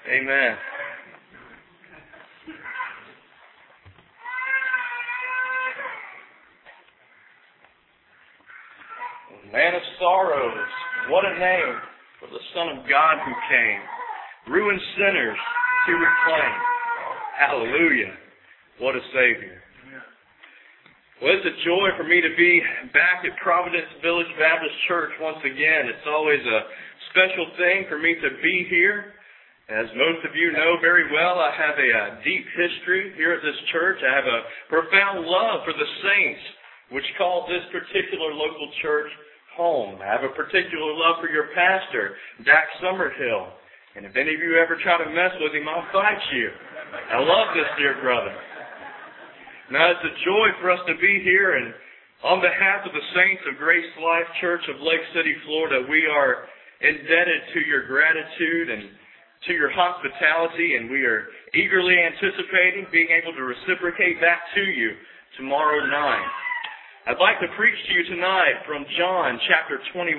Amen. Man of sorrows, what a name for the Son of God who came, ruined sinners to reclaim. Hallelujah. What a Savior. Well, it's a joy for me to be back at Providence Village Baptist Church once again. It's always a special thing for me to be here. As most of you know very well, I have a deep history here at this church. I have a profound love for the saints, which calls this particular local church home. I have a particular love for your pastor, Dax Summerhill. And if any of you ever try to mess with him, I'll fight you. I love this dear brother. Now, it's a joy for us to be here, and on behalf of the saints of Grace Life Church of Lake City, Florida, we are indebted to your gratitude and to your hospitality, and we are eagerly anticipating being able to reciprocate that to you tomorrow night. I'd like to preach to you tonight from John chapter 21.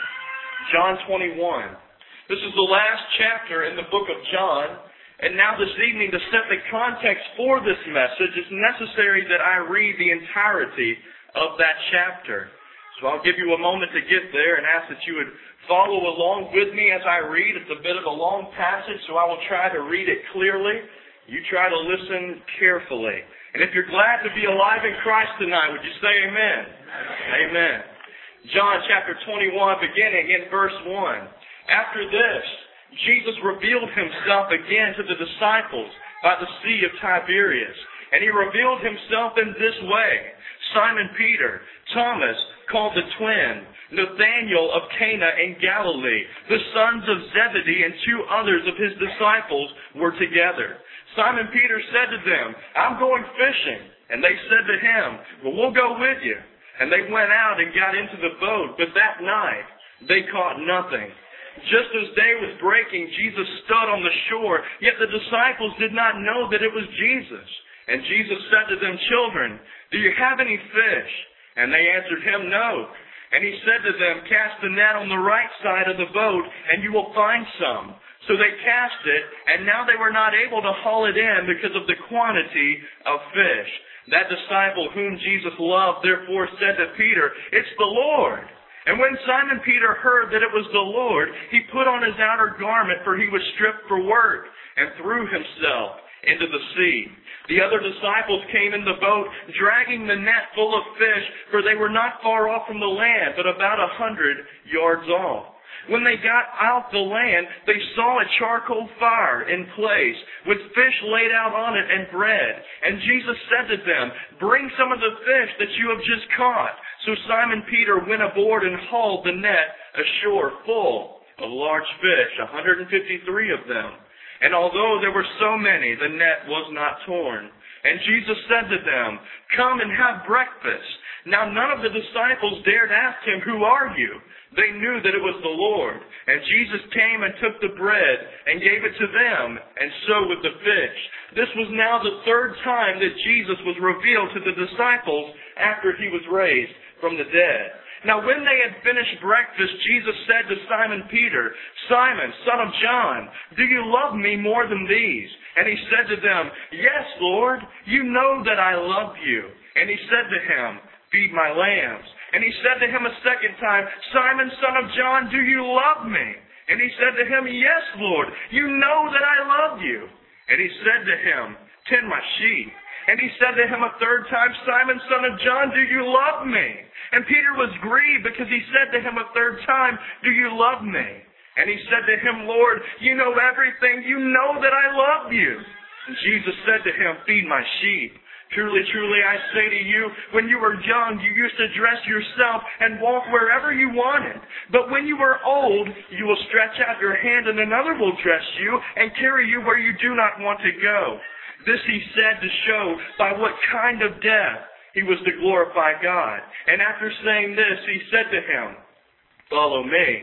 John 21. This is the last chapter in the book of John. And now this evening, to set the context for this message, it's necessary that I read the entirety of that chapter. So I'll give you a moment to get there and ask that you would follow along with me as I read. It's a bit of a long passage, so I will try to read it clearly. You try to listen carefully. And if you're glad to be alive in Christ tonight, would you say amen? Amen. John chapter 21, beginning in verse 1. After this, Jesus revealed himself again to the disciples by the Sea of Tiberias. And he revealed himself in this way. Simon Peter, Thomas, called the twin, Nathanael of Cana in Galilee, the sons of Zebedee, and two others of his disciples were together. Simon Peter said to them, I'm going fishing. And they said to him, well, we'll go with you. And they went out and got into the boat, but that night they caught nothing. Just as day was breaking, Jesus stood on the shore, yet the disciples did not know that it was Jesus. And Jesus said to them, children, do you have any fish? And they answered him, no. And he said to them, cast the net on the right side of the boat, and you will find some. So they cast it, and now they were not able to haul it in because of the quantity of fish. That disciple whom Jesus loved therefore said to Peter, it's the Lord. And when Simon Peter heard that it was the Lord, he put on his outer garment, for he was stripped for work, and threw himself into the sea. The other disciples came in the boat, dragging the net full of fish, for they were not far off from the land, but about 100 yards off. When they got out the land, they saw a charcoal fire in place, with fish laid out on it and bread. And Jesus said to them, bring some of the fish that you have just caught. So Simon Peter went aboard and hauled the net ashore full of large fish, 153 of them. And although there were so many, the net was not torn. And Jesus said to them, come and have breakfast. Now none of the disciples dared ask him, who are you? They knew that it was the Lord. And Jesus came and took the bread and gave it to them, and so with the fish. This was now the third time that Jesus was revealed to the disciples after he was raised from the dead. Now when they had finished breakfast, Jesus said to Simon Peter, Simon, son of John, do you love me more than these? And he said to them, yes, Lord, you know that I love you. And he said to him, feed my lambs. And he said to him a second time, Simon, son of John, do you love me? And he said to him, yes, Lord, you know that I love you. And he said to him, tend my sheep. And he said to him a third time, Simon, son of John, do you love me? And Peter was grieved because he said to him a third time, do you love me? And he said to him, Lord, you know everything. You know that I love you. And Jesus said to him, feed my sheep. Truly, truly, I say to you, when you were young, you used to dress yourself and walk wherever you wanted. But when you are old, you will stretch out your hand and another will dress you and carry you where you do not want to go. This he said to show by what kind of death he was to glorify God. And after saying this, he said to him, follow me.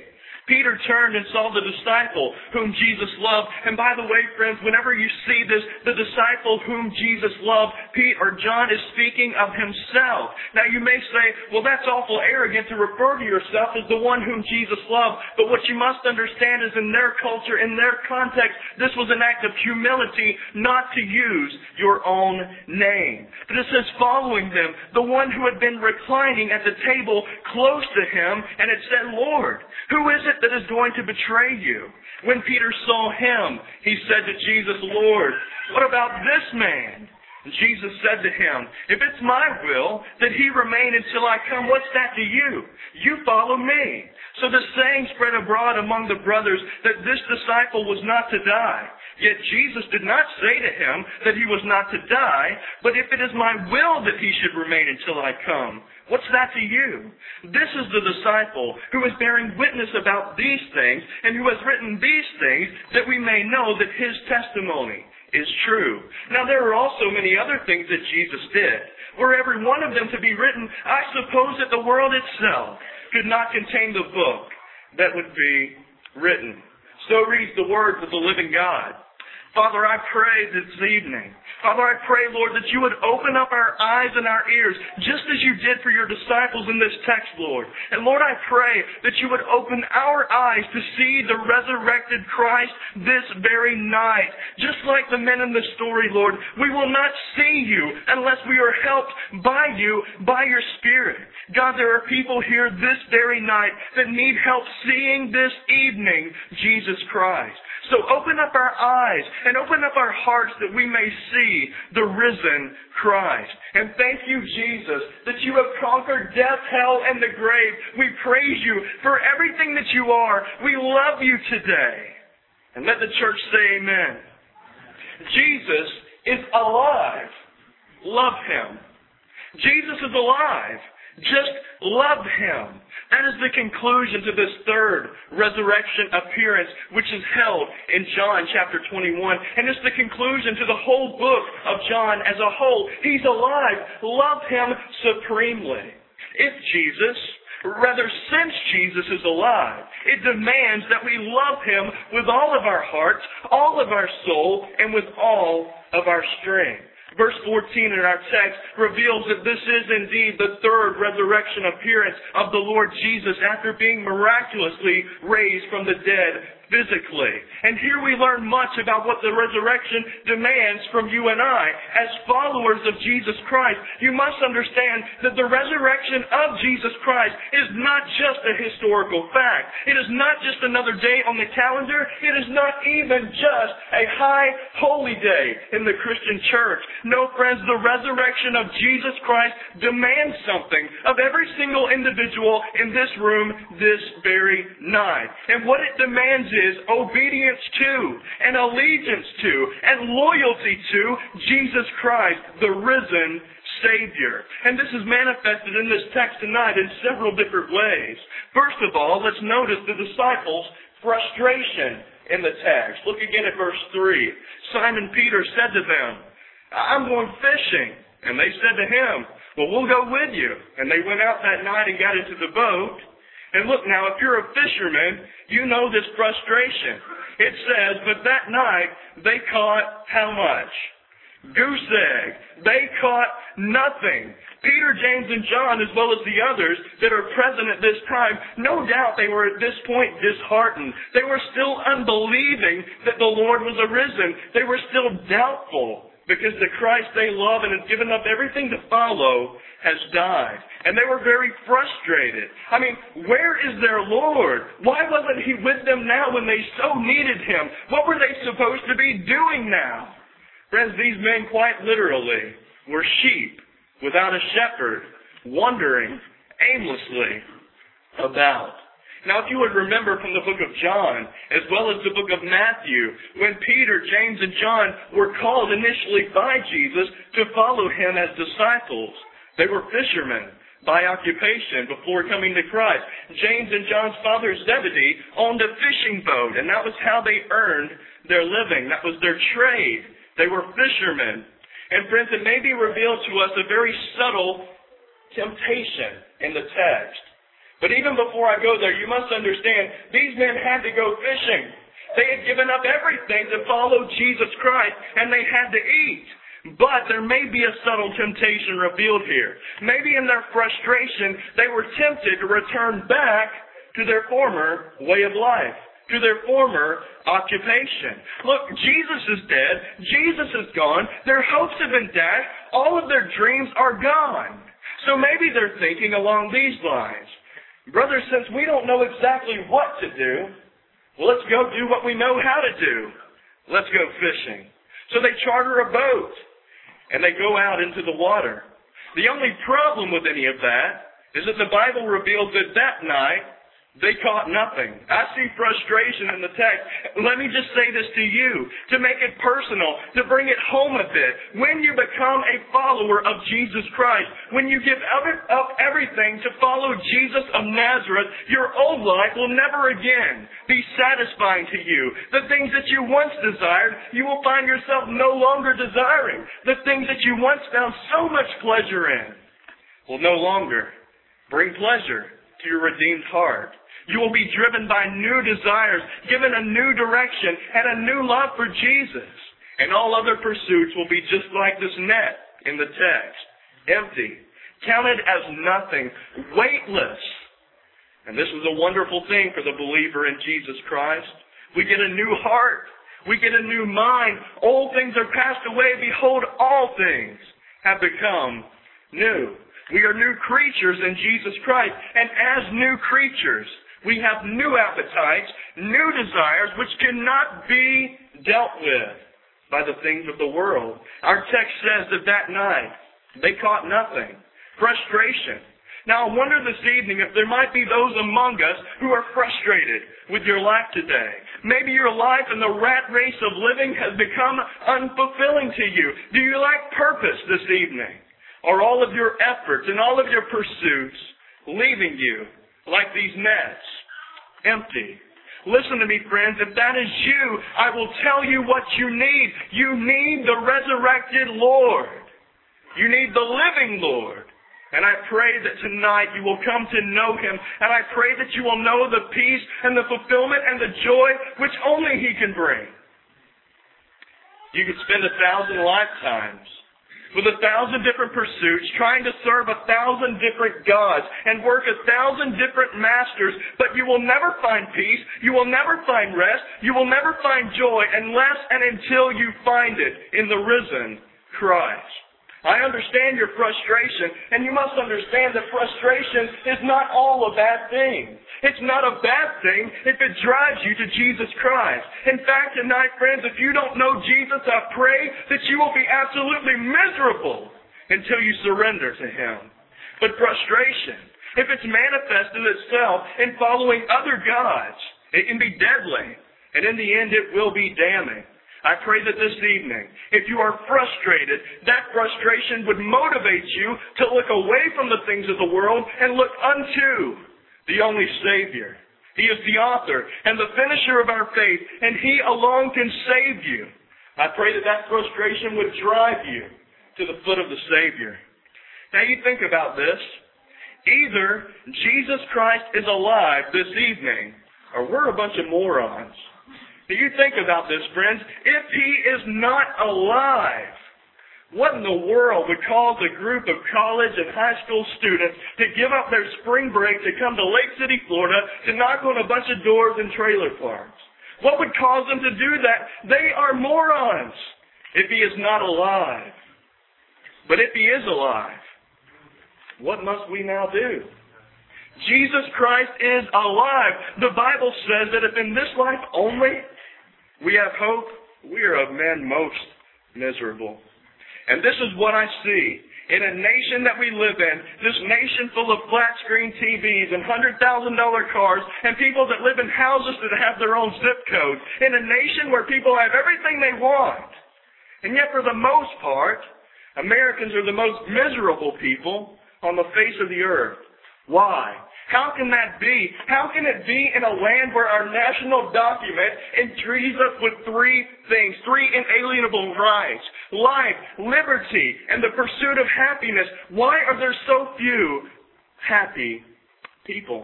Peter turned and saw the disciple whom Jesus loved. And by the way, friends, whenever you see this, the disciple whom Jesus loved, John is speaking of himself. Now you may say, well, that's awful arrogant to refer to yourself as the one whom Jesus loved. But what you must understand is in their culture, in their context, this was an act of humility not to use your own name. But it says following them, the one who had been reclining at the table close to him, and it said, Lord, who is it that is going to betray you? When Peter saw him, he said to Jesus, Lord, what about this man? And Jesus said to him, if it's my will that he remain until I come, what's that to you? You follow me. So the saying spread abroad among the brothers that this disciple was not to die. Yet Jesus did not say to him that he was not to die, but if it is my will that he should remain until I come, what's that to you? This is the disciple who is bearing witness about these things and who has written these things that we may know that his testimony is true. Now there are also many other things that Jesus did. Were every one of them to be written, I suppose that the world itself could not contain the book that would be written. So reads the words of the living God. Father, I pray this evening, Father, I pray, Lord, that you would open up our eyes and our ears, just as you did for your disciples in this text, Lord. And Lord, I pray that you would open our eyes to see the resurrected Christ this very night. Just like the men in the story, Lord, we will not see you unless we are helped by you, by your Spirit. God, there are people here this very night that need help seeing this evening Jesus Christ. So open up our eyes and open up our hearts that we may see the risen Christ. And thank you, Jesus, that you have conquered death, hell, and the grave. We praise you for everything that you are. We love you today. And let the church say amen. Jesus is alive. Love him. Jesus is alive. Just love him. That is the conclusion to this third resurrection appearance, which is held in John chapter 21. And it's the conclusion to the whole book of John as a whole. He's alive. Love him supremely. Since Jesus is alive, it demands that we love him with all of our hearts, all of our soul, and with all of our strength. Verse 14 in our text reveals that this is indeed the third resurrection appearance of the Lord Jesus after being miraculously raised from the dead physically. And here we learn much about what the resurrection demands from you and I. As followers of Jesus Christ, you must understand that the resurrection of Jesus Christ is not just a historical fact. It is not just another day on the calendar. It is not even just a high holy day in the Christian church. No, friends, the resurrection of Jesus Christ demands something of every single individual in this room this very night. And what it demands is obedience to and allegiance to and loyalty to Jesus Christ, the risen Savior. And this is manifested in this text tonight in several different ways. First of all, let's notice the disciples' frustration in the text. Look again at verse 3. Simon Peter said to them, I'm going fishing. And they said to him, well, we'll go with you. And they went out that night and got into the boat. And look now, if you're a fisherman, you know this frustration. It says, but that night they caught how much? Goose egg. They caught nothing. Peter, James, and John, as well as the others that are present at this time, no doubt they were at this point disheartened. They were still unbelieving that the Lord was arisen. They were still doubtful because the Christ they love and have given up everything to follow has died. And they were very frustrated. I mean, where is their Lord? Why wasn't he with them now when they so needed him? What were they supposed to be doing now? Friends, these men quite literally were sheep without a shepherd, wandering aimlessly about. Now, if you would remember from the book of John, as well as the book of Matthew, when Peter, James, and John were called initially by Jesus to follow him as disciples, they were fishermen by occupation before coming to Christ. James and John's father Zebedee owned a fishing boat, and that was how they earned their living. That was their trade. They were fishermen. And friends, it may be revealed to us a very subtle temptation in the text. But even before I go there, you must understand, these men had to go fishing. They had given up everything to follow Jesus Christ, and they had to eat. But there may be a subtle temptation revealed here. Maybe in their frustration, they were tempted to return back to their former way of life, to their former occupation. Look, Jesus is dead. Jesus is gone. Their hopes have been dashed. All of their dreams are gone. So maybe they're thinking along these lines. Brothers, since we don't know exactly what to do, well, let's go do what we know how to do. Let's go fishing. So they charter a boat, and they go out into the water. The only problem with any of that is that the Bible reveals that that night, they caught nothing. I see frustration in the text. Let me just say this to you, to make it personal, to bring it home a bit. When you become a follower of Jesus Christ, when you give up everything to follow Jesus of Nazareth, your old life will never again be satisfying to you. The things that you once desired, you will find yourself no longer desiring. The things that you once found so much pleasure in will no longer bring pleasure to your redeemed heart. You will be driven by new desires, given a new direction, and a new love for Jesus. And all other pursuits will be just like this net in the text. Empty. Counted as nothing. Weightless. And this is a wonderful thing for the believer in Jesus Christ. We get a new heart. We get a new mind. Old things are passed away. Behold, all things have become new. We are new creatures in Jesus Christ. And as new creatures, we have new appetites, new desires, which cannot be dealt with by the things of the world. Our text says that that night, they caught nothing. Frustration. Now, I wonder this evening if there might be those among us who are frustrated with your life today. Maybe your life in the rat race of living has become unfulfilling to you. Do you lack purpose this evening? Are all of your efforts and all of your pursuits leaving you like these nets, empty? Listen to me, friends. If that is you, I will tell you what you need. You need the resurrected Lord. You need the living Lord. And I pray that tonight you will come to know Him. And I pray that you will know the peace and the fulfillment and the joy which only He can bring. You could spend 1,000 lifetimes with 1,000 different pursuits, trying to serve 1,000 different gods and work 1,000 different masters, but you will never find peace, you will never find rest, you will never find joy unless and until you find it in the risen Christ. I understand your frustration, and you must understand that frustration is not all a bad thing. It's not a bad thing if it drives you to Jesus Christ. In fact, tonight, friends, if you don't know Jesus, I pray that you will be absolutely miserable until you surrender to Him. But frustration, if it's manifested itself in following other gods, it can be deadly, and in the end it will be damning. I pray that this evening, if you are frustrated, that frustration would motivate you to look away from the things of the world and look unto the only Savior. He is the author and the finisher of our faith, and He alone can save you. I pray that that frustration would drive you to the foot of the Savior. Now you think about this. Either Jesus Christ is alive this evening, or we're a bunch of morons. Do you think about this, friends? If He is not alive, what in the world would cause a group of college and high school students to give up their spring break to come to Lake City, Florida, to knock on a bunch of doors in trailer parks? What would cause them to do that? They are morons if He is not alive. But if He is alive, what must we now do? Jesus Christ is alive. The Bible says that if in this life only we have hope, we are of men most miserable. And this is what I see in a nation that we live in, this nation full of flat screen TVs and $100,000 cars and people that live in houses that have their own zip code, in a nation where people have everything they want. And yet for the most part, Americans are the most miserable people on the face of the earth. Why? How can that be? How can it be in a land where our national document entreats us with three things, three inalienable rights: life, liberty, and the pursuit of happiness? Why are there so few happy people.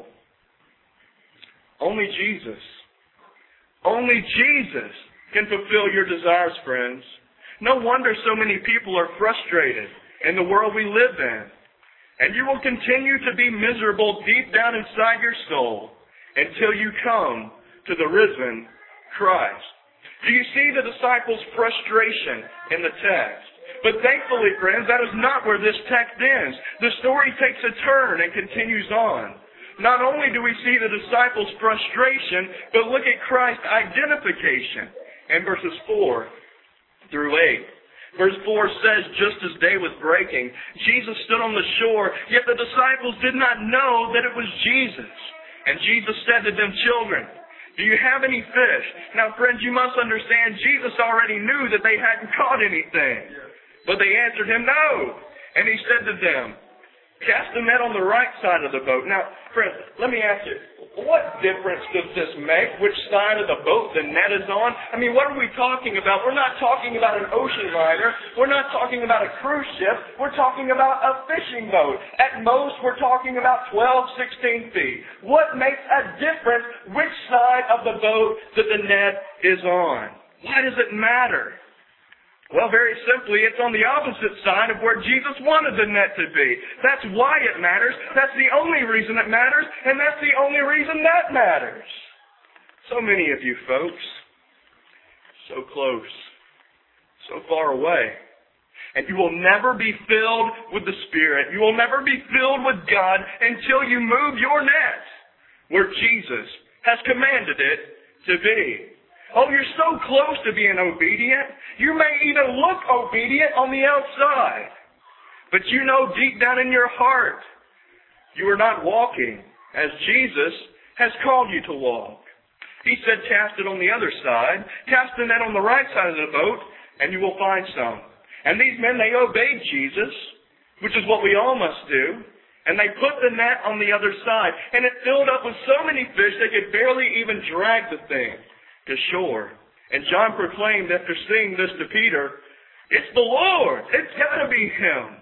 Only Jesus can fulfill your desires, friends. No wonder so many people are frustrated in the world we live in. And you will continue to be miserable deep down inside your soul until you come to the risen Christ. Do you see the disciples' frustration in the text? But thankfully, friends, that is not where this text ends. The story takes a turn and continues on. Not only do we see the disciples' frustration, but look at Christ's identification in verses 4 through 8. Verse 4 says, just as day was breaking, Jesus stood on the shore, yet the disciples did not know that it was Jesus. And Jesus said to them, children, do you have any fish? Now, friends, you must understand, Jesus already knew that they hadn't caught anything. But they answered him, no. And he said to them, cast the net on the right side of the boat. Now, friends, let me ask you, what difference does this make? Which side of the boat the net is on? I mean, what are we talking about? We're not talking about an ocean liner. We're not talking about a cruise ship. We're talking about a fishing boat. At most, we're talking about 12, 16 feet. What makes a difference which side of the boat that the net is on? Why does it matter? Well, very simply, it's on the opposite side of where Jesus wanted the net to be. That's why it matters. That's the only reason it matters, and that's the only reason that matters. So many of you folks, so close, so far away, and you will never be filled with the Spirit. You will never be filled with God until you move your net where Jesus has commanded it to be. Oh, you're so close to being obedient. You may even look obedient on the outside. But you know deep down in your heart, you are not walking as Jesus has called you to walk. He said, cast it on the other side. Cast the net on the right side of the boat, and you will find some. And these men, they obeyed Jesus, which is what we all must do. And they put the net on the other side. And it filled up with so many fish, they could barely even drag the thing to shore. And John proclaimed after seeing this to Peter, it's the Lord. It's got to be him.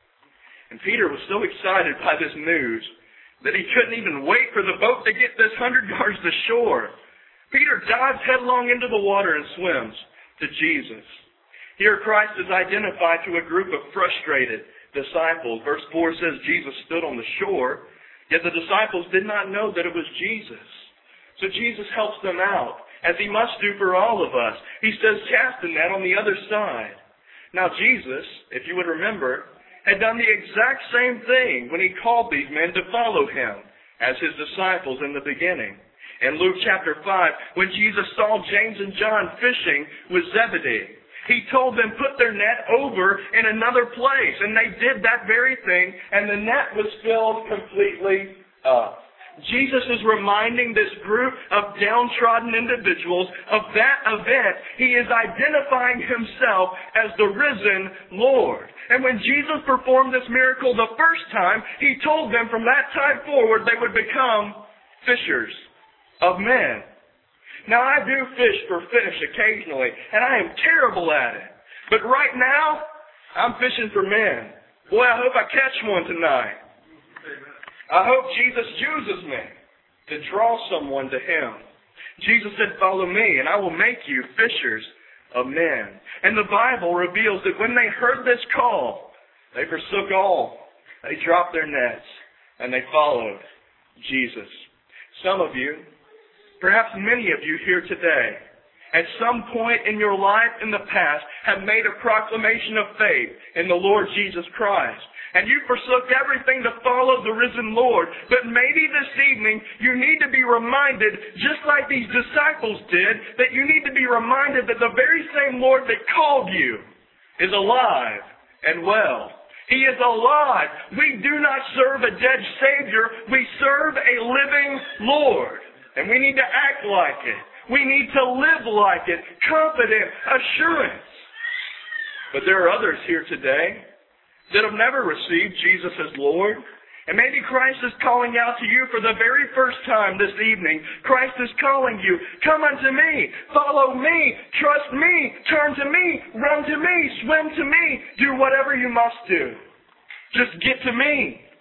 And Peter was so excited by this news that he couldn't even wait for the boat to get this 100 yards to shore. Peter dives headlong into the water and swims to Jesus. Here Christ is identified to a group of frustrated disciples. Verse 4 says Jesus stood on the shore, yet the disciples did not know that it was Jesus. So Jesus helps them out, as he must do for all of us. He says, cast the net on the other side. Now Jesus, if you would remember, had done the exact same thing when he called these men to follow him as his disciples in the beginning. In Luke chapter 5, when Jesus saw James and John fishing with Zebedee, he told them put their net over in another place. And they did that very thing, and the net was filled completely up. Jesus is reminding this group of downtrodden individuals of that event. He is identifying himself as the risen Lord. And when Jesus performed this miracle the first time, he told them from that time forward they would become fishers of men. Now, I do fish for fish occasionally, and I am terrible at it. But right now, I'm fishing for men. Boy, I hope I catch one tonight. I hope Jesus uses me to draw someone to him. Jesus said, follow me, and I will make you fishers of men. And the Bible reveals that when they heard this call, they forsook all. They dropped their nets, and they followed Jesus. Some of you, perhaps many of you here today, at some point in your life in the past, have made a proclamation of faith in the Lord Jesus Christ. And you forsook everything to follow the risen Lord. But maybe this evening you need to be reminded, just like these disciples did, that you need to be reminded that the very same Lord that called you is alive and well. He is alive. We do not serve a dead Savior. We serve a living Lord. And we need to act like it. We need to live like it. Confident assurance. But there are others here today that have never received Jesus as Lord. And maybe Christ is calling out to you for the very first time this evening. Christ is calling you, come unto me, follow me, trust me, turn to me, run to me, swim to me, do whatever you must do. Just get to me.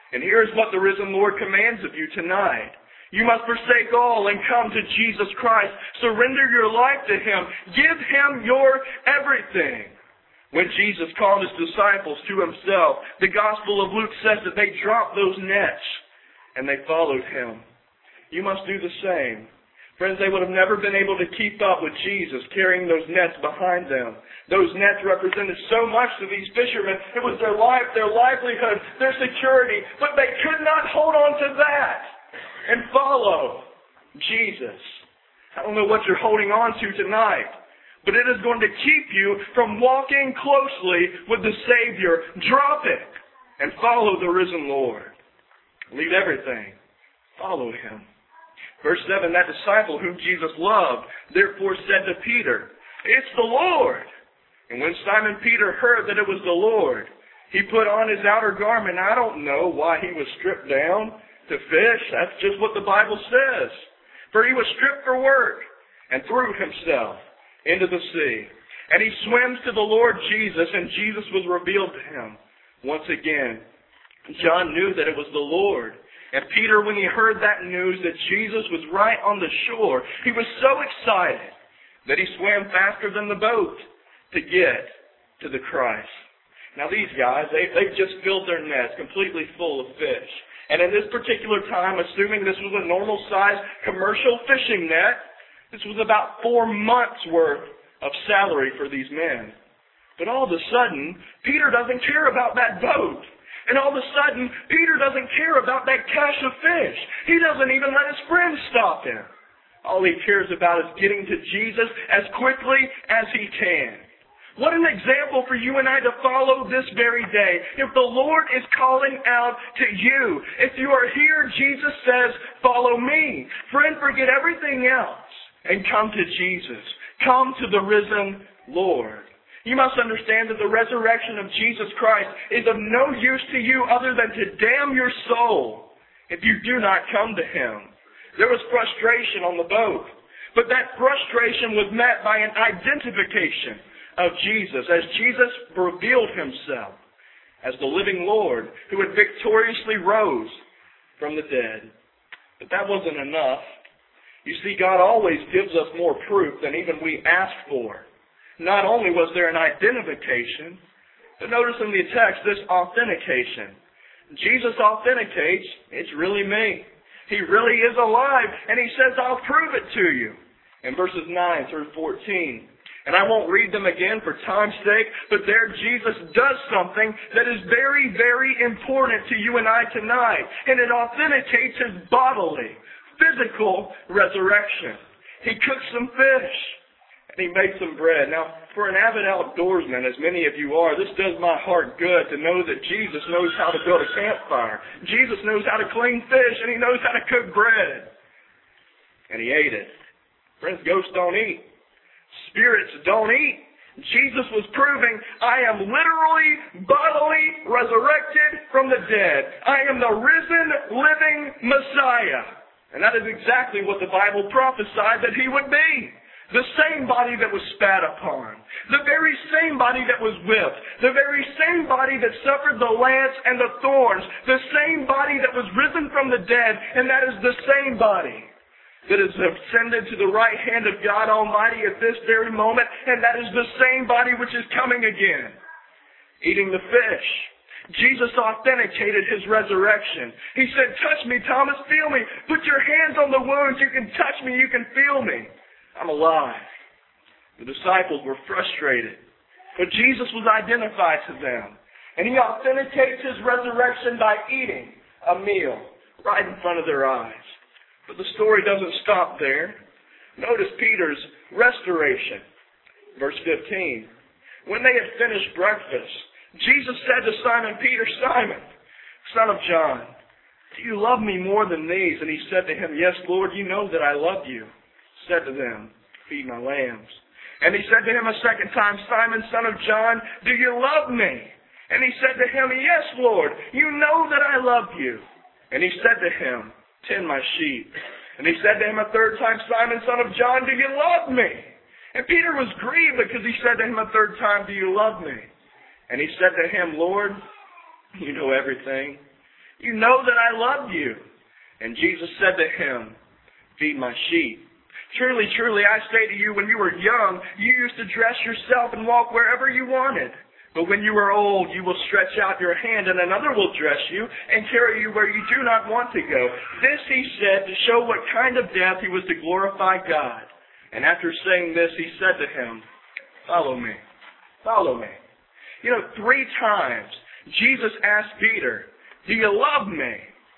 And here's what the risen Lord commands of you tonight. You must forsake all and come to Jesus Christ. Surrender your life to Him. Give Him your everything. When Jesus called His disciples to Himself, the Gospel of Luke says that they dropped those nets and they followed Him. You must do the same. Friends, they would have never been able to keep up with Jesus carrying those nets behind them. Those nets represented so much to these fishermen. It was their life, their livelihood, their security. But they could not hold on to that and follow Jesus. I don't know what you're holding on to tonight, but it is going to keep you from walking closely with the Savior. Drop it and follow the risen Lord. Leave everything. Follow Him. Verse 7, that disciple whom Jesus loved, therefore said to Peter, "It's the Lord." And when Simon Peter heard that it was the Lord, he put on his outer garment. I don't know why he was stripped down to fish. That's just what the Bible says. For he was stripped for work and threw himself into the sea. And he swims to the Lord Jesus, and Jesus was revealed to him. Once again, John knew that it was the Lord. And Peter, when he heard that news that Jesus was right on the shore, he was so excited that he swam faster than the boat to get to the Christ. Now these guys, they've just filled their nets completely full of fish. And in this particular time, assuming this was a normal-sized commercial fishing net, this was about 4 months' worth of salary for these men. But all of a sudden, Peter doesn't care about that boat. And all of a sudden, Peter doesn't care about that cache of fish. He doesn't even let his friends stop him. All he cares about is getting to Jesus as quickly as he can. What an example for you and I to follow this very day. If the Lord is calling out to you, if you are here, Jesus says, "Follow me." Friend, forget everything else and come to Jesus. Come to the risen Lord. You must understand that the resurrection of Jesus Christ is of no use to you other than to damn your soul if you do not come to Him. There was frustration on the boat, but that frustration was met by an identification of Jesus as Jesus revealed Himself as the living Lord who had victoriously rose from the dead. But that wasn't enough. You see, God always gives us more proof than even we ask for. Not only was there an identification, but notice in the text this authentication. Jesus authenticates, it's really me. He really is alive, and He says, "I'll prove it to you." In verses 9 through 14. And I won't read them again for time's sake, but there Jesus does something that is very, very important to you and I tonight. And it authenticates His bodily, physical resurrection. He cooked some fish. He made some bread. Now, for an avid outdoorsman, as many of you are, this does my heart good to know that Jesus knows how to build a campfire. Jesus knows how to clean fish, and He knows how to cook bread. And He ate it. Friends, ghosts don't eat. Spirits don't eat. Jesus was proving, I am literally, bodily resurrected from the dead. I am the risen, living Messiah. And that is exactly what the Bible prophesied that He would be. The same body that was spat upon. The very same body that was whipped. The very same body that suffered the lance and the thorns. The same body that was risen from the dead. And that is the same body that is ascended to the right hand of God Almighty at this very moment. And that is the same body which is coming again. Eating the fish. Jesus authenticated His resurrection. He said, "Touch me, Thomas, feel me. Put your hands on the wounds. You can touch me. You can feel me. I'm alive." The disciples were frustrated, but Jesus was identified to them. And He authenticates His resurrection by eating a meal right in front of their eyes. But the story doesn't stop there. Notice Peter's restoration. Verse 15. When they had finished breakfast, Jesus said to Simon Peter, "Simon, son of John, do you love me more than these?" And He said to him, "Yes, Lord, you know that I love you." Said to them, "Feed my lambs." And He said to him a second time, "Simon, son of John, do you love me?" And he said to him, "Yes, Lord, you know that I love you." And He said to him, "Tend my sheep." And He said to him a third time, "Simon, son of John, do you love me?" And Peter was grieved because He said to him a third time, "Do you love me?" And He said to him, "Lord, you know everything. You know that I love you. And Jesus said to him, feed my sheep. Truly, truly, I say to you, when you were young, you used to dress yourself and walk wherever you wanted. But when you are old, you will stretch out your hand, and another will dress you and carry you where you do not want to go. This he said to show what kind of death he was to glorify God. And after saying this, he said to him, follow me. Follow me. 3 times Jesus asked Peter, do you love me?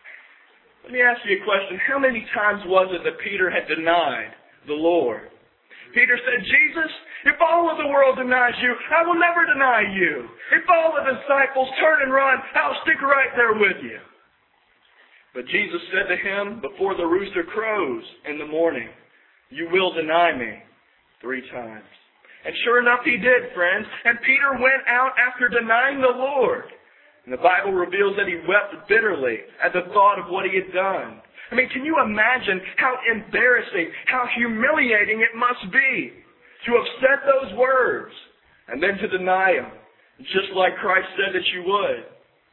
Let me ask you a question. How many times was it that Peter had denied the Lord? Peter said, Jesus, if all of the world denies you, I will never deny you. If all the disciples turn and run, I'll stick right there with you. But Jesus said to him, before the rooster crows in the morning, you will deny me 3 times. And sure enough, he did, friends. And Peter went out after denying the Lord. And the Bible reveals that he wept bitterly at the thought of what he had done. I mean, can you imagine how embarrassing, how humiliating it must be to have said those words and then to deny them, just like Christ said that you would?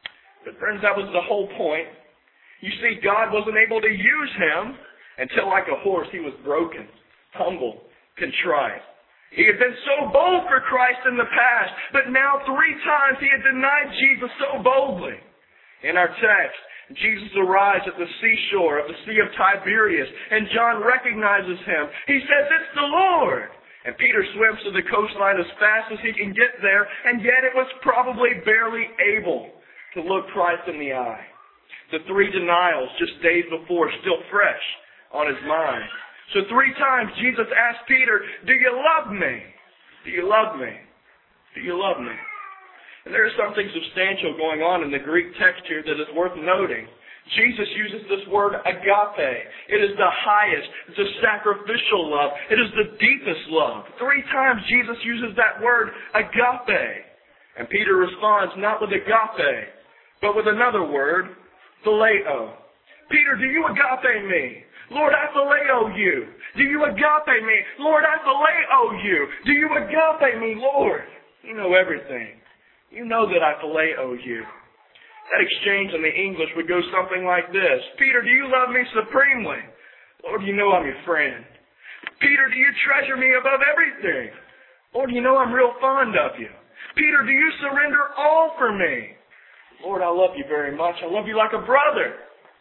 But friends, that was the whole point. You see, God wasn't able to use him until, like a horse, he was broken, humble, contrite. He had been so bold for Christ in the past, but now 3 times he had denied Jesus so boldly. In our text, Jesus arrives at the seashore of the Sea of Tiberias, and John recognizes him. He says, it's the Lord. And Peter swims to the coastline as fast as he can get there, and yet it was probably barely able to look Christ in the eye. The 3 denials just days before, still fresh on his mind. So 3 times Jesus asked Peter, do you love me? Do you love me? Do you love me? And there is something substantial going on in the Greek text here that is worth noting. Jesus uses this word agape. It is the highest, it's a sacrificial love. It is the deepest love. 3 times Jesus uses that word agape. And Peter responds not with agape, but with another word, phileo. Peter, do you agape me? Lord, I phileo you. Do you agape me? Lord, I phileo you. Do you agape me, Lord? You know everything. You know that I phileo you. That exchange in the English would go something like this. Peter, do you love me supremely? Lord, you know I'm your friend. Peter, do you treasure me above everything? Lord, you know I'm real fond of you. Peter, do you surrender all for me? Lord, I love you very much. I love you like a brother.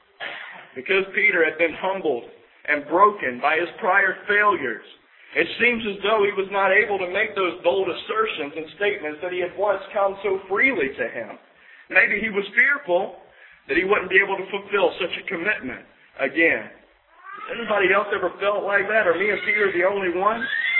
Because Peter had been humbled and broken by his prior failures, it seems as though he was not able to make those bold assertions and statements that he had once come so freely to him. Maybe he was fearful that he wouldn't be able to fulfill such a commitment again. Has anybody else ever felt like that, or me and Peter the only one?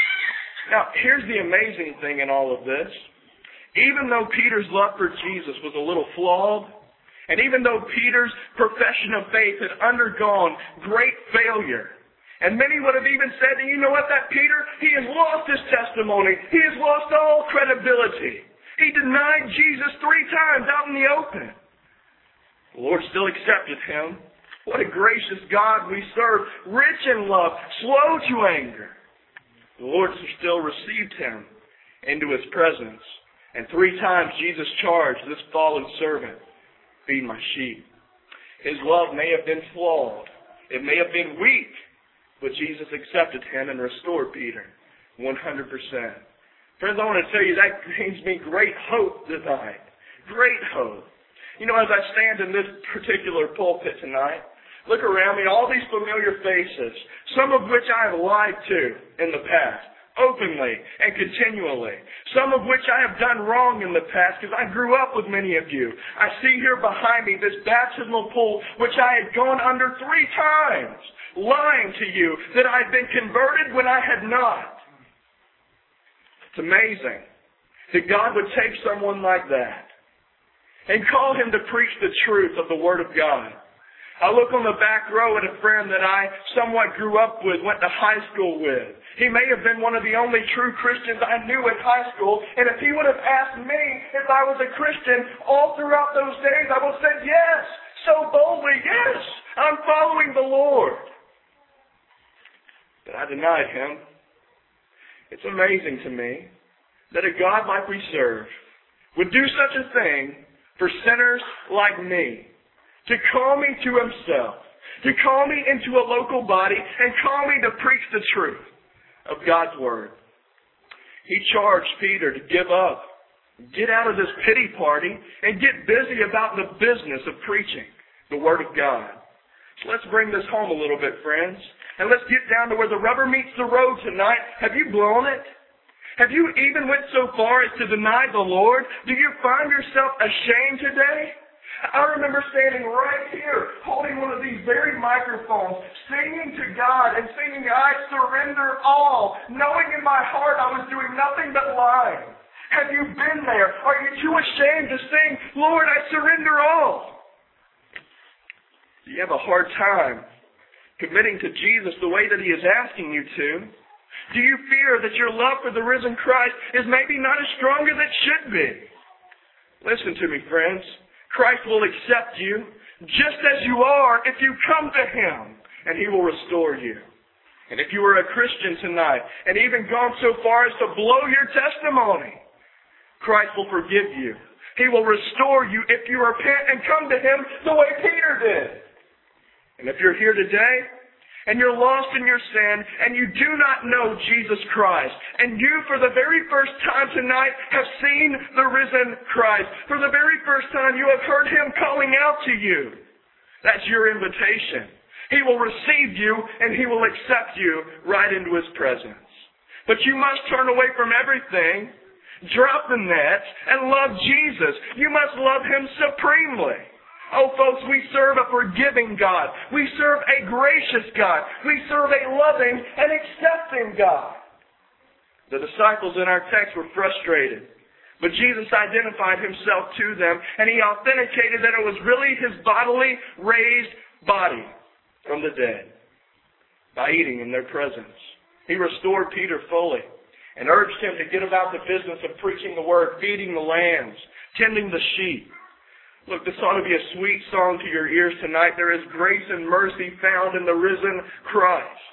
Now, here's the amazing thing in all of this. Even though Peter's love for Jesus was a little flawed, and even though Peter's profession of faith had undergone great failure, and many would have even said, you know what, that Peter, he has lost his testimony. He has lost all credibility. He denied Jesus 3 times out in the open. The Lord still accepted him. What a gracious God we serve, rich in love, slow to anger. The Lord still received him into his presence. And 3 times Jesus charged this fallen servant, feed my sheep. His love may have been flawed. It may have been weak, but Jesus accepted him and restored Peter 100%. Friends, I want to tell you that brings me great hope tonight. Great hope. You know, as I stand in this particular pulpit tonight, look around me, all these familiar faces, some of which I have lied to in the past, openly and continually. Some of which I have done wrong in the past because I grew up with many of you. I see here behind me this baptismal pool which I had gone under 3 times, lying to you that I had been converted when I had not. It's amazing that God would take someone like that and call him to preach the truth of the Word of God. I look on the back row at a friend that I somewhat grew up with, went to high school with. He may have been one of the only true Christians I knew in high school, and if he would have asked me if I was a Christian all throughout those days, I would have said yes, so boldly, yes, I'm following the Lord. But I denied him. It's amazing to me that a God like we serve would do such a thing for sinners like me. to call me to himself, to call me into a local body, and call me to preach the truth of God's word. He charged Peter to give up, get out of this pity party, and get busy about the business of preaching the word of God. So let's bring this home a little bit, friends. And let's get down to where the rubber meets the road tonight. Have you blown it? Have you even went so far as to deny the Lord? Do you find yourself ashamed today? I remember standing right here, holding one of these very microphones, singing to God and singing, I surrender all, knowing in my heart I was doing nothing but lying. Have you been there? Are you too ashamed to sing, Lord, I surrender all? Do you have a hard time committing to Jesus the way that he is asking you to? Do you fear that your love for the risen Christ is maybe not as strong as it should be? Listen to me, friends. Christ will accept you just as you are if you come to him, and he will restore you. And if you are a Christian tonight and even gone so far as to blow your testimony, Christ will forgive you. He will restore you if you repent and come to him the way Peter did. And if you're here today and you're lost in your sin and you do not know Jesus Christ, and you for the very first time tonight have seen the risen Christ, for the very first time you have heard him calling out to you, that's your invitation. He will receive you and he will accept you right into his presence. But you must turn away from everything, drop the nets, and love Jesus. You must love him supremely. Oh, folks, we serve a forgiving God. We serve a gracious God. We serve a loving and accepting God. The disciples in our text were frustrated, but Jesus identified himself to them, and he authenticated that it was really his bodily raised body from the dead by eating in their presence. He restored Peter fully and urged him to get about the business of preaching the word, feeding the lambs, tending the sheep. Look, this ought to be a sweet song to your ears tonight. There is grace and mercy found in the risen Christ.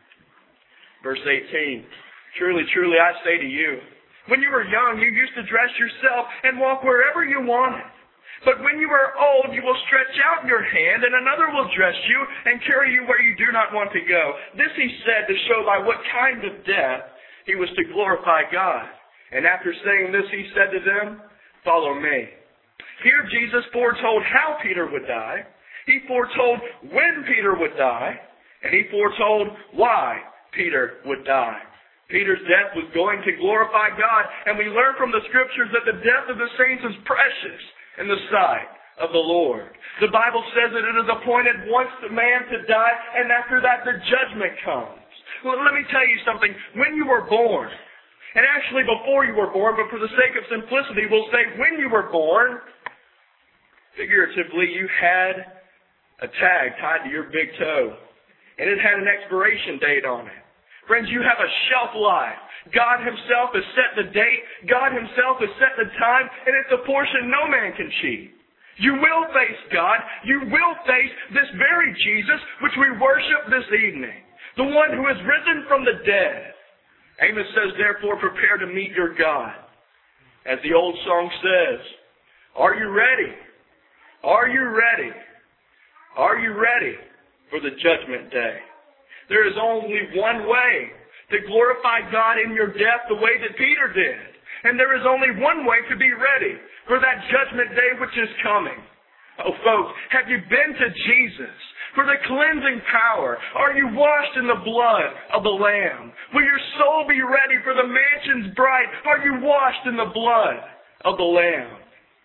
Verse 18, truly, truly, I say to you, when you were young, you used to dress yourself and walk wherever you wanted. But when you are old, you will stretch out your hand, and another will dress you and carry you where you do not want to go. This he said to show by what kind of death he was to glorify God. And after saying this, he said to them, follow me. Here Jesus foretold how Peter would die. He foretold when Peter would die. And he foretold why Peter would die. Peter's death was going to glorify God. And we learn from the scriptures that the death of the saints is precious in the sight of the Lord. The Bible says that it is appointed once the man to die, and after that the judgment comes. Well, let me tell you something. When you were born, and actually before you were born, but for the sake of simplicity, we'll say when you were born, figuratively, you had a tag tied to your big toe, and it had an expiration date on it. Friends, you have a shelf life. God himself has set the date. God himself has set the time, and it's a portion no man can cheat. You will face God. You will face this very Jesus, which we worship this evening, the one who is risen from the dead. Amos says, therefore, prepare to meet your God. As the old song says, are you ready? Are you ready? Are you ready for the judgment day? There is only one way to glorify God in your death the way that Peter did. And there is only one way to be ready for that judgment day which is coming. Oh, folks, have you been to Jesus for the cleansing power? Are you washed in the blood of the Lamb? Will your soul be ready for the mansions bright? Are you washed in the blood of the Lamb?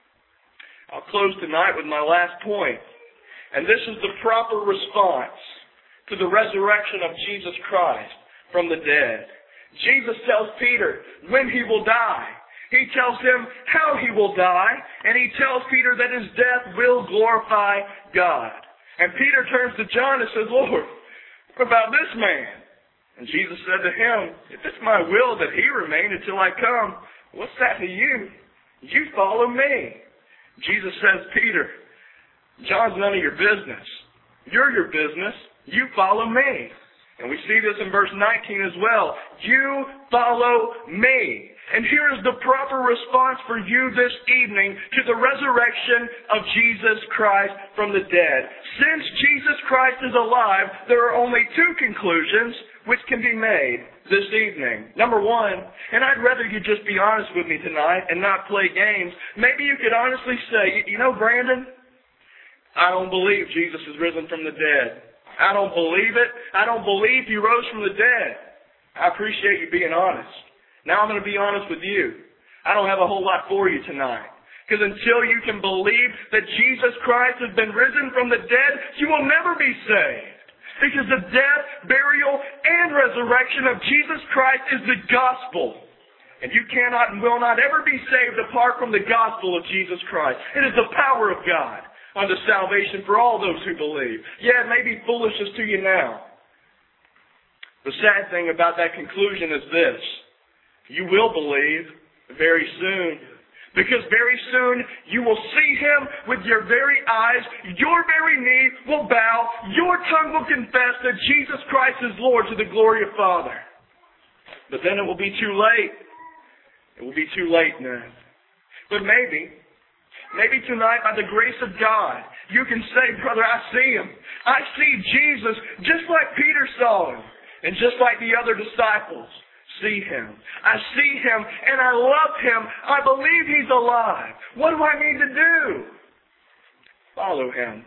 I'll close tonight with my last point. And this is the proper response to the resurrection of Jesus Christ from the dead. Jesus tells Peter when he will die. He tells him how he will die. And he tells Peter that his death will glorify God. And Peter turns to John and says, Lord, what about this man? And Jesus said to him, if it's my will that he remain until I come, what's that to you? You follow me. Jesus says, Peter, John's none of your business. You're your business. You follow me. And we see this in verse 19 as well. You follow me. And here is the proper response for you this evening to the resurrection of Jesus Christ from the dead. Since Jesus Christ is alive, there are only two conclusions which can be made this evening. Number one, and I'd rather you just be honest with me tonight and not play games. Maybe you could honestly say, you know, Brandon, I don't believe Jesus is risen from the dead. I don't believe it. I don't believe He rose from the dead. I appreciate you being honest. Now I'm going to be honest with you. I don't have a whole lot for you tonight. Because until you can believe that Jesus Christ has been risen from the dead, you will never be saved. Because the death, burial, and resurrection of Jesus Christ is the gospel. And you cannot and will not ever be saved apart from the gospel of Jesus Christ. It is the power of God unto salvation for all those who believe. Yeah, it may be foolishness to you now. The sad thing about that conclusion is this. You will believe very soon. Because very soon you will see Him with your very eyes. Your very knee will bow. Your tongue will confess that Jesus Christ is Lord to the glory of Father. But then it will be too late. It will be too late now. But maybe tonight, by the grace of God, you can say, brother, I see Him. I see Jesus just like Peter saw Him. And just like the other disciples see Him. I see Him and I love Him. I believe He's alive. What do I need to do? Follow Him.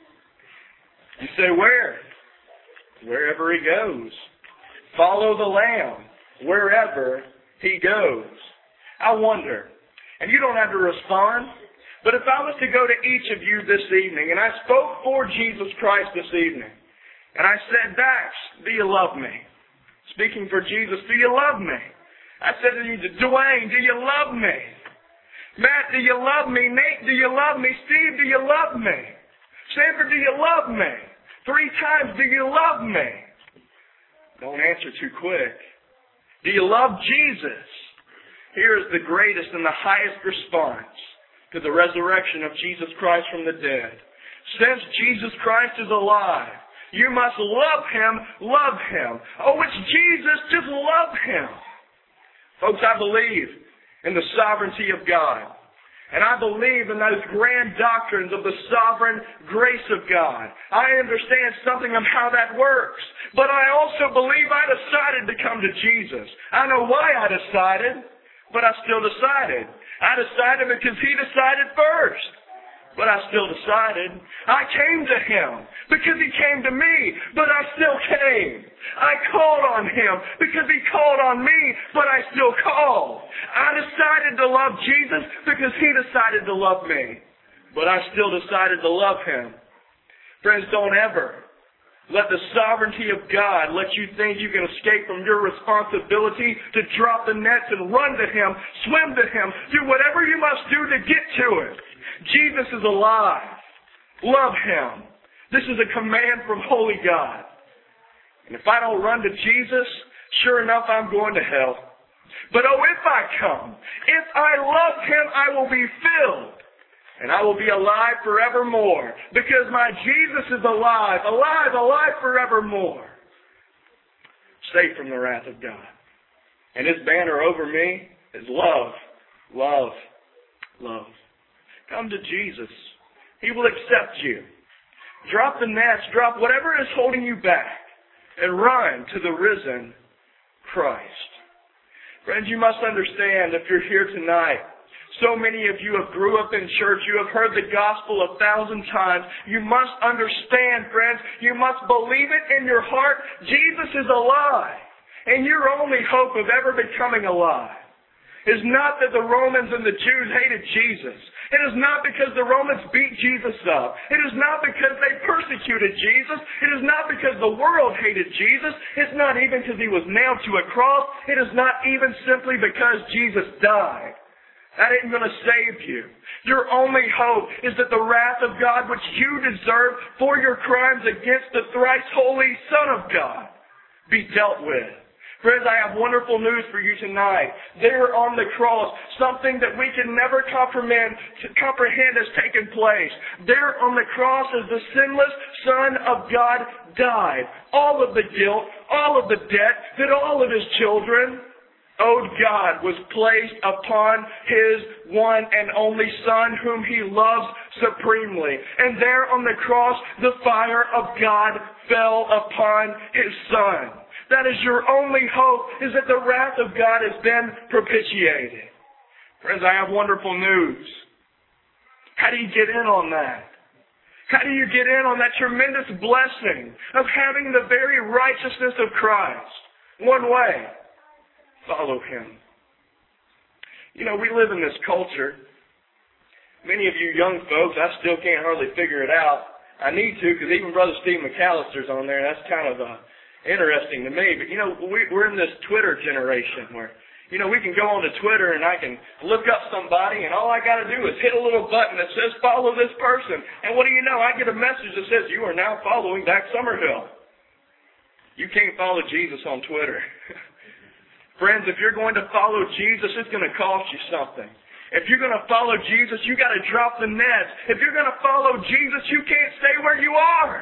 You say, where? Wherever He goes. Follow the Lamb wherever He goes. I wonder, and you don't have to respond, but if I was to go to each of you this evening, and I spoke for Jesus Christ this evening, and I said, Dax, do you love me? Speaking for Jesus, do you love me? I said to you, Dwayne, do you love me? Matt, do you love me? Nate, do you love me? Steve, do you love me? Sanford, do you love me? 3 times, do you love me? Don't answer too quick. Do you love Jesus? Here is the greatest and the highest response to the resurrection of Jesus Christ from the dead. Since Jesus Christ is alive, you must love Him, love Him. Oh, it's Jesus, just love Him. Folks, I believe in the sovereignty of God. And I believe in those grand doctrines of the sovereign grace of God. I understand something of how that works. But I also believe I decided to come to Jesus. I know why I decided, but I still decided. I decided because He decided first. But I still decided. I came to Him because He came to me, but I still came. I called on Him because He called on me, but I still called. I decided to love Jesus because He decided to love me, but I still decided to love Him. Friends, don't ever let the sovereignty of God let you think you can escape from your responsibility to drop the nets and run to Him, swim to Him, do whatever you must do to get to it. Jesus is alive. Love Him. This is a command from Holy God. And if I don't run to Jesus, sure enough, I'm going to hell. But oh, if I come, if I love Him, I will be filled. And I will be alive forevermore. Because my Jesus is alive, alive, alive forevermore. Safe from the wrath of God. And His banner over me is love, love, love. Come to Jesus. He will accept you. Drop the nets, drop whatever is holding you back, and run to the risen Christ. Friends, you must understand, if you're here tonight, so many of you have grew up in church. You have heard the gospel 1,000 times. You must understand, friends. You must believe it in your heart. Jesus is alive. And your only hope of ever becoming alive is not that the Romans and the Jews hated Jesus. It is not because the Romans beat Jesus up. It is not because they persecuted Jesus. It is not because the world hated Jesus. It's not even because He was nailed to a cross. It is not even simply because Jesus died. That ain't going to save you. Your only hope is that the wrath of God which you deserve for your crimes against the thrice holy Son of God be dealt with. Friends, I have wonderful news for you tonight. There on the cross, something that we can never comprehend has taken place. There on the cross, as the sinless Son of God died, all of the guilt, all of the debt that all of His children owed God was placed upon His one and only Son, whom He loves supremely. And there on the cross, the fire of God fell upon His Son. That is your only hope, is that the wrath of God has been propitiated. Friends, I have wonderful news. How do you get in on that? How do you get in on that tremendous blessing of having the very righteousness of Christ? One way. Follow Him. You know, we live in this culture. Many of you young folks, I still can't hardly figure it out. I need to, because even Brother Steve McAllister's on there. That's kind of interesting to me. But, you know, we're in this Twitter generation where, you know, we can go onto Twitter and I can look up somebody and all I got to do is hit a little button that says follow this person. And what do you know? I get a message that says you are now following Dak Summerhill. You can't follow Jesus on Twitter. Friends, if you're going to follow Jesus, it's going to cost you something. If you're going to follow Jesus, you got to drop the nets. If you're going to follow Jesus, you can't stay where you are.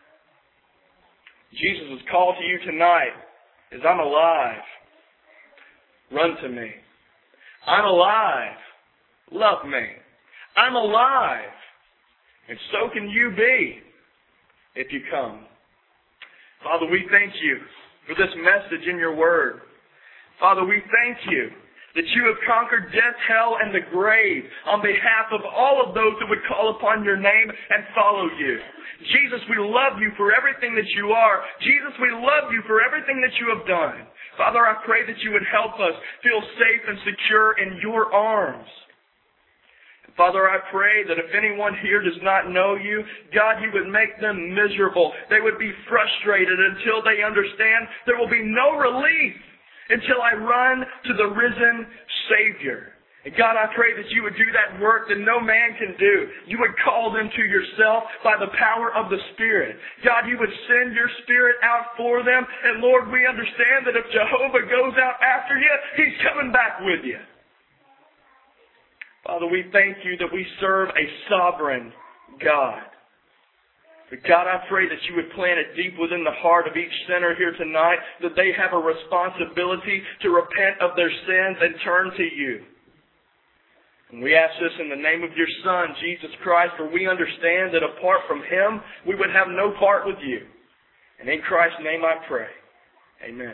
Jesus' call to you tonight is, I'm alive. Run to me. I'm alive. Love me. I'm alive. And so can you be if you come. Father, we thank you for this message in your word. Father, we thank you that you have conquered death, hell, and the grave on behalf of all of those that would call upon your name and follow you. Jesus, we love you for everything that you are. Jesus, we love you for everything that you have done. Father, I pray that you would help us feel safe and secure in your arms. Father, I pray that if anyone here does not know you, God, you would make them miserable. They would be frustrated until they understand there will be no relief until I run to the risen Savior. And God, I pray that you would do that work that no man can do. You would call them to yourself by the power of the Spirit. God, you would send your Spirit out for them. And Lord, we understand that if Jehovah goes out after you, He's coming back with you. Father, we thank you that we serve a sovereign God. But God, I pray that you would plant it deep within the heart of each sinner here tonight, that they have a responsibility to repent of their sins and turn to you. And we ask this in the name of your Son, Jesus Christ, for we understand that apart from Him, we would have no part with you. And in Christ's name I pray. Amen.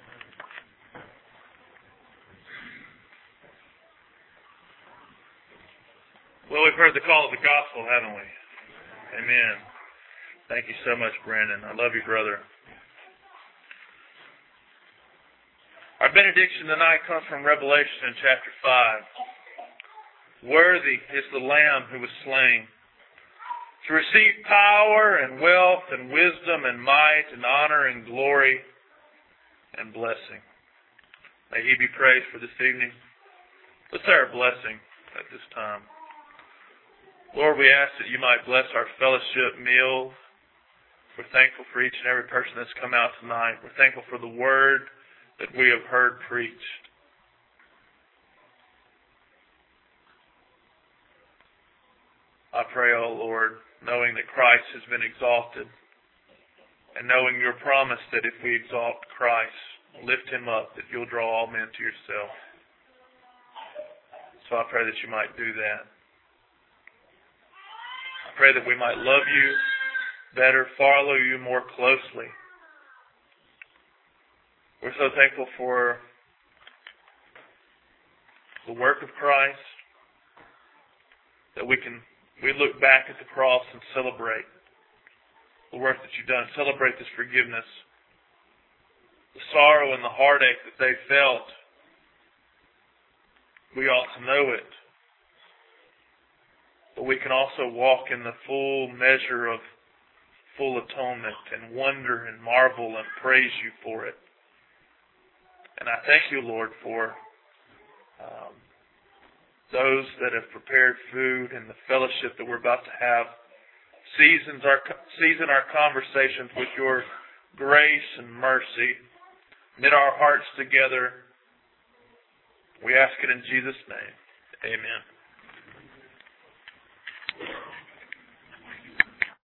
Well, we've heard the call of the gospel, haven't we? Amen. Thank you so much, Brandon. I love you, brother. Our benediction tonight comes from Revelation in chapter 5. Worthy is the Lamb who was slain to receive power and wealth and wisdom and might and honor and glory and blessing. May He be praised for this evening. Let's say our blessing at this time. Lord, we ask that you might bless our fellowship meal. We're thankful for each and every person that's come out tonight. We're thankful for the word that we have heard preached. I pray, O Lord, knowing that Christ has been exalted and knowing your promise that if we exalt Christ, lift Him up, that you'll draw all men to yourself. So I pray that you might do that. I pray that we might love you better, follow you more closely. We're so thankful for the work of Christ that we look back at the cross and celebrate the work that you've done, celebrate this forgiveness, the sorrow and the heartache that they felt. We ought to know it. But we can also walk in the full measure of full atonement and wonder and marvel and praise you for it. And I thank you, Lord, for those that have prepared food and the fellowship that we're about to have. Season our conversations with your grace and mercy. knit our hearts together. We ask it in Jesus' name. Amen.